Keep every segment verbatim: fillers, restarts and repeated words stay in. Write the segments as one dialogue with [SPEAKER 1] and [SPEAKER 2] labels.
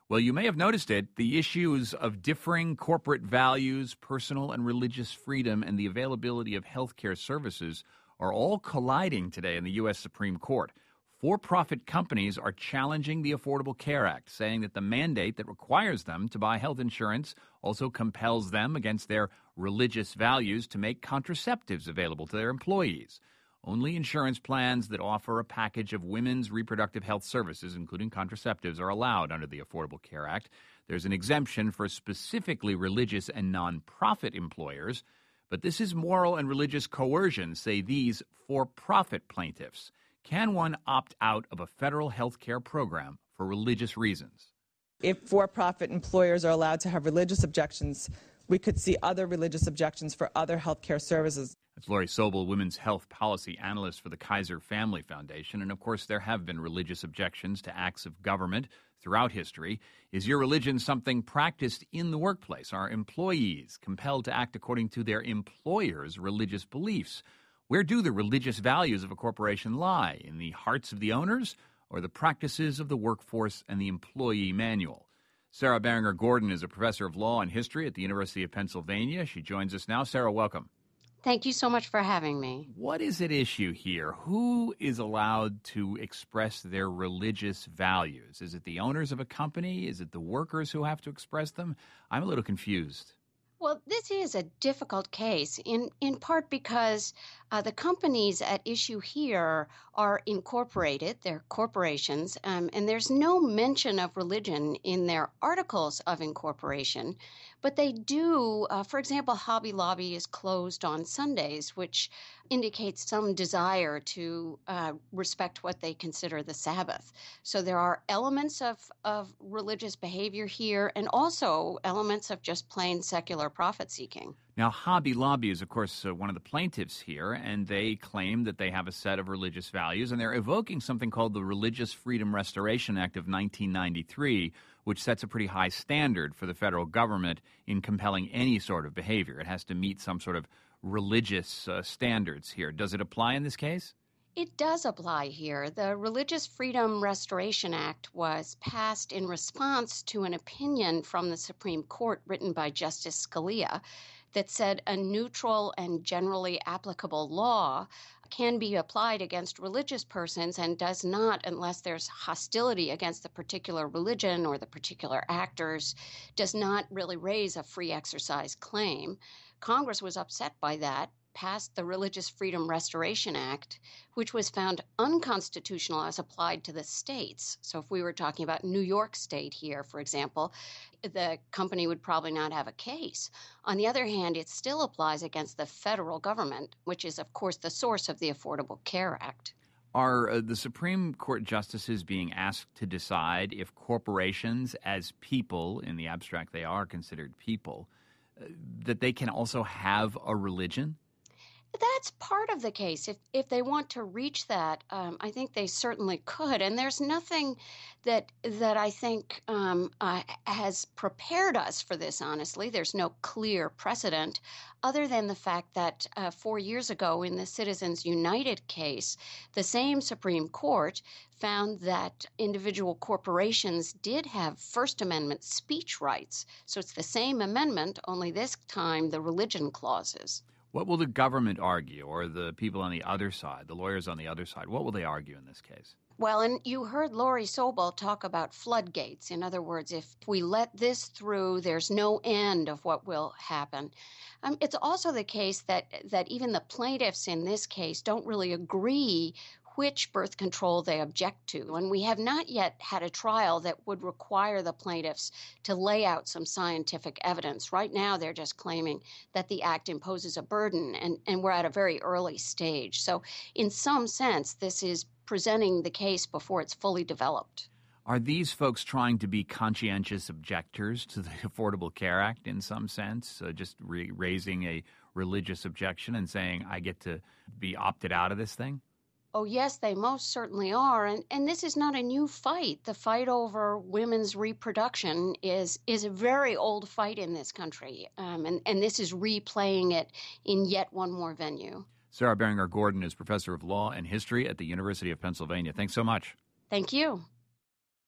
[SPEAKER 1] Well, you may have noticed it. The issues of differing corporate values, personal and religious freedom, and the availability of health care services are all colliding today in the U S. Supreme Court. For-profit companies are challenging the Affordable Care Act, saying that the mandate that requires them to buy health insurance also compels them, against their religious values, to make contraceptives available to their employees. Only insurance plans that offer a package of women's reproductive health services, including contraceptives, are allowed under the Affordable Care Act. There's an exemption for specifically religious and nonprofit employers, but this is moral and religious coercion, say these for-profit plaintiffs. Can one opt out of a federal health care program for religious reasons?
[SPEAKER 2] If for-profit employers are allowed to have religious objections, we could see other religious objections for other health care services.
[SPEAKER 1] That's Lori Sobel, women's health policy analyst for the Kaiser Family Foundation. And, of course, there have been religious objections to acts of government throughout history. Is your religion something practiced in the workplace? Are employees compelled to act according to their employer's religious beliefs? Where do the religious values of a corporation lie? In the hearts of the owners or the practices of the workforce and the employee manual? Sarah Beringer Gordon is a professor of law and history at the University of Pennsylvania. She joins us now. Sarah, welcome.
[SPEAKER 3] Thank you so much for having me.
[SPEAKER 1] What is at issue here? Who is allowed to express their religious values? Is it the owners of a company? Is it the workers who have to express them? I'm a little confused.
[SPEAKER 3] Well, this is a difficult case, in, in part because uh, the companies at issue here are incorporated, they're corporations, um, and there's no mention of religion in their articles of incorporation. But they do, uh, for example, Hobby Lobby is closed on Sundays, which indicates some desire to uh, respect what they consider the Sabbath. So there are elements of, of religious behavior here and also elements of just plain secular profit-seeking.
[SPEAKER 1] Now, Hobby Lobby is, of course, uh, one of the plaintiffs here, and they claim that they have a set of religious values, and they're evoking something called the Religious Freedom Restoration Act of nineteen ninety-three, which sets a pretty high standard for the federal government in compelling any sort of behavior. It has to meet some sort of religious uh, standards here. Does it apply in this case?
[SPEAKER 3] It does apply here. The Religious Freedom Restoration Act was passed in response to an opinion from the Supreme Court written by Justice Scalia that said a neutral and generally applicable law can be applied against religious persons and does not, unless there's hostility against the particular religion or the particular actors, does not really raise a free exercise claim. Congress was upset by that, passed the Religious Freedom Restoration Act, which was found unconstitutional as applied to the states. So if we were talking about New York State here, for example, the company would probably not have a case. On the other hand, it still applies against the federal government, which is, of course, the source of the Affordable Care Act.
[SPEAKER 1] Are uh, the Supreme Court justices being asked to decide if corporations, as people, in the abstract they are considered people, uh, that they can also have a religion?
[SPEAKER 3] That's part of the case. If if they want to reach that, um, I think they certainly could. And there's nothing that that I think um, uh, has prepared us for this, honestly. There's no clear precedent other than the fact that uh, four years ago in the Citizens United case, the same Supreme Court found that individual corporations did have First Amendment speech rights. So it's the same amendment, only this time the religion clauses.
[SPEAKER 1] What will the government argue, or the people on the other side, the lawyers on the other side? What will they argue in this case?
[SPEAKER 3] Well, and you heard Lori Sobel talk about floodgates. In other words, if we let this through, there's no end of what will happen. Um, it's also the case that, that even the plaintiffs in this case don't really agree which birth control they object to. And we have not yet had a trial that would require the plaintiffs to lay out some scientific evidence. Right now, they're just claiming that the act imposes a burden, and, and we're at a very early stage. So in some sense, this is presenting the case before it's fully developed.
[SPEAKER 1] Are these folks trying to be conscientious objectors to the Affordable Care Act in some sense, uh, just re- raising a religious objection and saying, I get to be opted out of this thing?
[SPEAKER 3] Oh, yes, they most certainly are. And and this is not a new fight. The fight over women's reproduction is is a very old fight in this country. Um, and, and this is replaying it in yet one more venue.
[SPEAKER 1] Sarah Beringer Gordon is professor of law and history at the University of Pennsylvania. Thanks so much.
[SPEAKER 3] Thank you.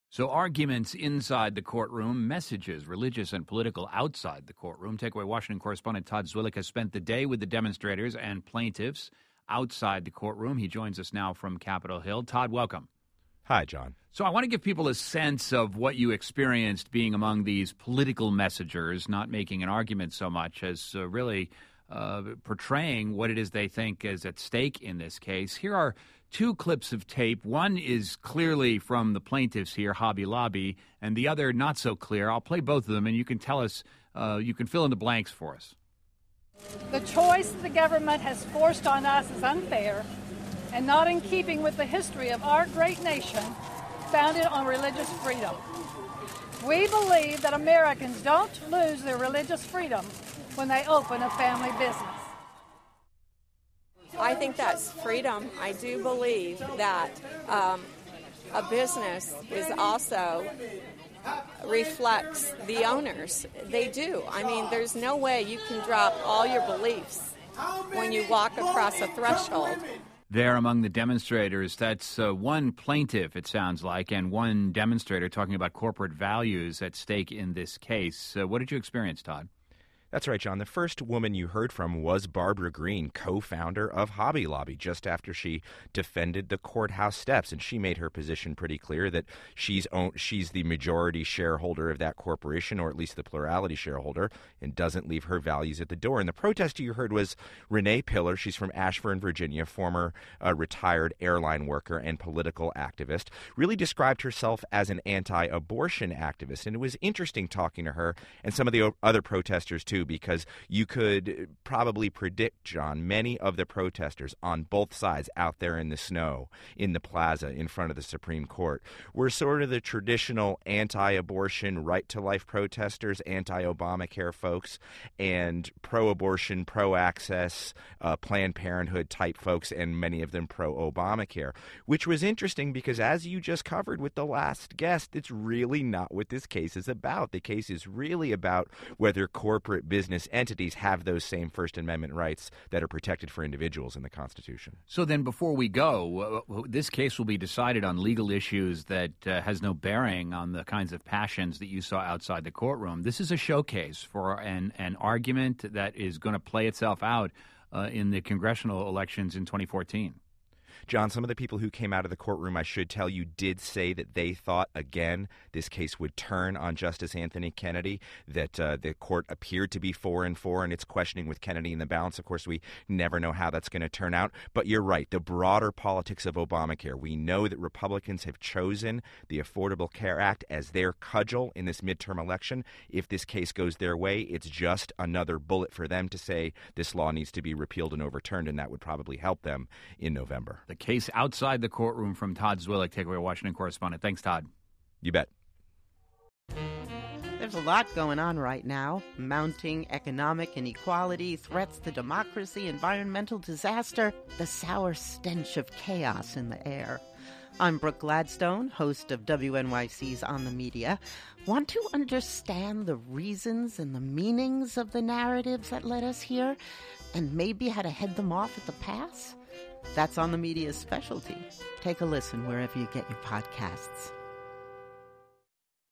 [SPEAKER 1] So arguments inside the courtroom, messages, religious and political, outside the courtroom. Takeaway Washington correspondent Todd Zwillich has spent the day with the demonstrators and plaintiffs outside the courtroom. He joins us now from Capitol Hill. Todd, welcome.
[SPEAKER 4] Hi, John.
[SPEAKER 1] So I want to give people a sense of what you experienced being among these political messengers, not making an argument so much as uh, really uh, portraying what it is they think is at stake in this case. Here are two clips of tape. One is clearly from the plaintiffs here, Hobby Lobby, and the other not so clear. I'll play both of them, and you can tell us, uh, you can fill in the blanks for us.
[SPEAKER 5] The choice the government has forced on us is unfair and not in keeping with the history of our great nation, founded on religious freedom. We believe that Americans don't lose their religious freedom when they open a family business.
[SPEAKER 6] I think that's freedom. I do believe that um, a business is also reflects the owners. They do. I mean, there's no way you can drop all your beliefs when you walk across a threshold.
[SPEAKER 1] There among the demonstrators, that's uh, one plaintiff, it sounds like, and one demonstrator talking about corporate values at stake in this case. Uh, what did you experience, Todd?
[SPEAKER 4] That's right, John. The first woman you heard from was Barbara Green, co-founder of Hobby Lobby, just after she defended the courthouse steps. And she made her position pretty clear that she's own, she's the majority shareholder of that corporation, or at least the plurality shareholder, and doesn't leave her values at the door. And the protester you heard was Renee Pillar. She's from Ashburn, Virginia, former uh, retired airline worker and political activist, really described herself as an anti-abortion activist. And it was interesting talking to her and some of the other protesters, too, because you could probably predict, John, many of the protesters on both sides out there in the snow, in the plaza, in front of the Supreme Court, were sort of the traditional anti-abortion, right-to-life protesters, anti-Obamacare folks, and pro-abortion, pro-access, uh, Planned Parenthood type folks, and many of them pro-Obamacare, which was interesting because, as you just covered with the last guest, it's really not what this case is about. The case is really about whether corporate business entities have those same First Amendment rights that are protected for individuals in the Constitution.
[SPEAKER 1] So then before we go, uh, this case will be decided on legal issues that uh, has no bearing on the kinds of passions that you saw outside the courtroom. This is a showcase for an, an argument that is going to play itself out uh, in the congressional elections in twenty fourteen.
[SPEAKER 4] John, some of the people who came out of the courtroom, I should tell you, did say that they thought, again, this case would turn on Justice Anthony Kennedy, that uh, the court appeared to be four and four in its questioning with Kennedy in the balance. Of course, we never know how that's going to turn out. But you're right, the broader politics of Obamacare. We know that Republicans have chosen the Affordable Care Act as their cudgel in this midterm election. If this case goes their way, it's just another bullet for them to say this law needs to be repealed and overturned, and that would probably help them in November.
[SPEAKER 1] The case outside the courtroom from Todd Zwillich, Takeaway Washington correspondent. Thanks, Todd.
[SPEAKER 4] You bet.
[SPEAKER 7] There's a lot going on right now. Mounting economic inequality, threats to democracy, environmental disaster, the sour stench of chaos in the air. I'm Brooke Gladstone, host of W N Y C's On the Media. Want to understand the reasons and the meanings of the narratives that led us here, and maybe how to head them off at the pass? That's On the Media's specialty. Take a listen wherever you get your podcasts.